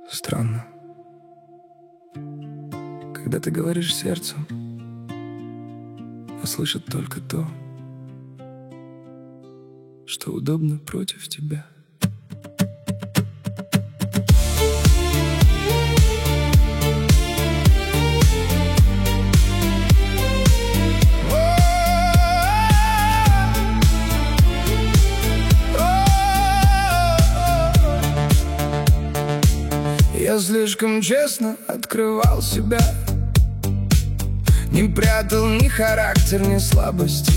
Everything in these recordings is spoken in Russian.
Странно, когда ты говоришь сердцем, а слышит только то, что удобно против тебя. Я слишком честно открывал себя, не прятал ни характер, ни слабости.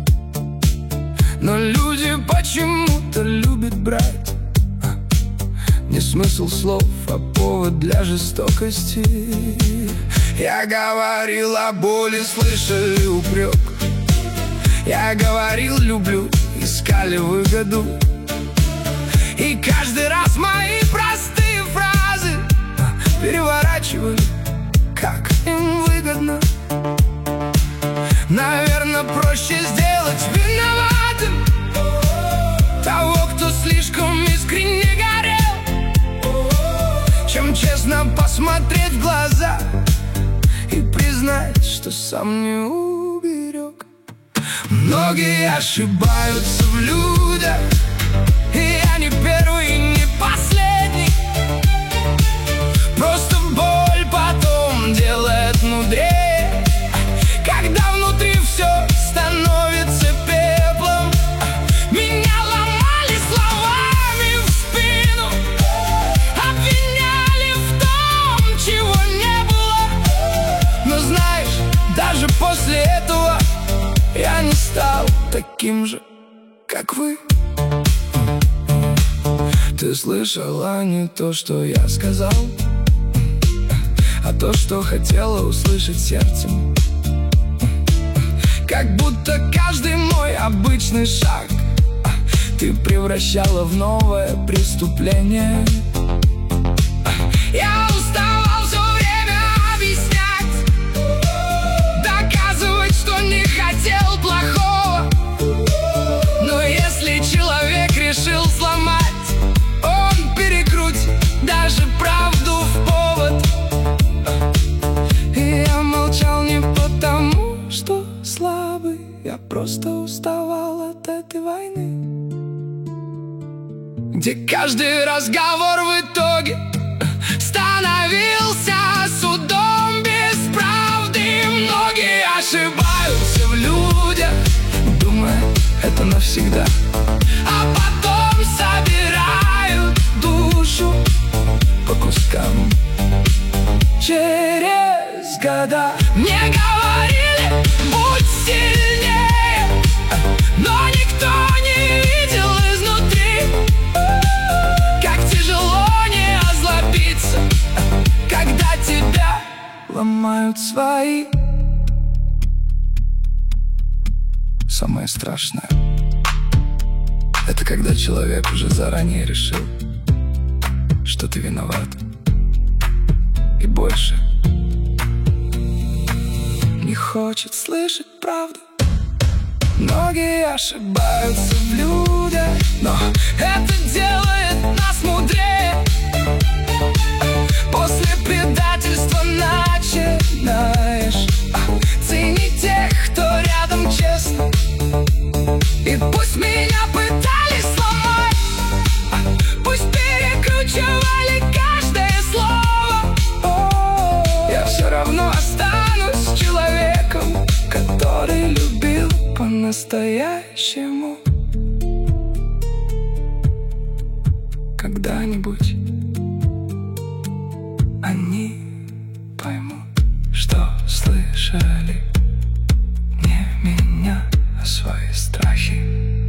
Но люди почему-то любят брать не смысл слов, а повод для жестокости. Я говорил о боли, слышали упрек. Я говорил люблю, искали выгоду. И каждый раз мои простые фразы переворачивали, как им выгодно. Наверное, проще сделать виноватым того, кто слишком искренне горел, чем честно посмотреть в глаза и признать, что сам не уберег. Многие ошибаются в людях, и я не первый и не последний. Просто боль потом делает мудрее, когда внутри все становится пеплом. Меня ломали словами в спину, обвиняли в том, чего не было. Но знаешь, даже после этого я не стал таким же, как вы. Ты слышала не то, что я сказал, а то, что хотела услышать сердцем. Как будто каждый мой обычный шаг ты превращала в новое преступление. Я уставал все время объяснять, доказывать, что не хотел плохого. Но если человек решил сломать, он перекрутит даже правду в повод. И я молчал не потому, что слабый, я просто уставал от этой войны, где каждый разговор в итоге становился судом без правды. Многие ошибаются в людях, думая, это навсегда, а потом собирают душу по кускам через года. Мне говорили, будь сильнее, но никто не видел изнутри, как тяжело не озлобиться, когда тебя ломают свои. Самое страшное — это когда человек уже заранее решил, что ты виноват, и больше не хочет слышать правду. Многие ошибаются в людях, но это делает нас мудрее. После предательства начинаешь ценить тех, кто рядом честно. И пусть меня пытались сломать, пусть перекручивали каждое слово, я все равно останусь человеком, который любил по-настоящему. Когда-нибудь они поймут, что слышали не меня, а свои страхи.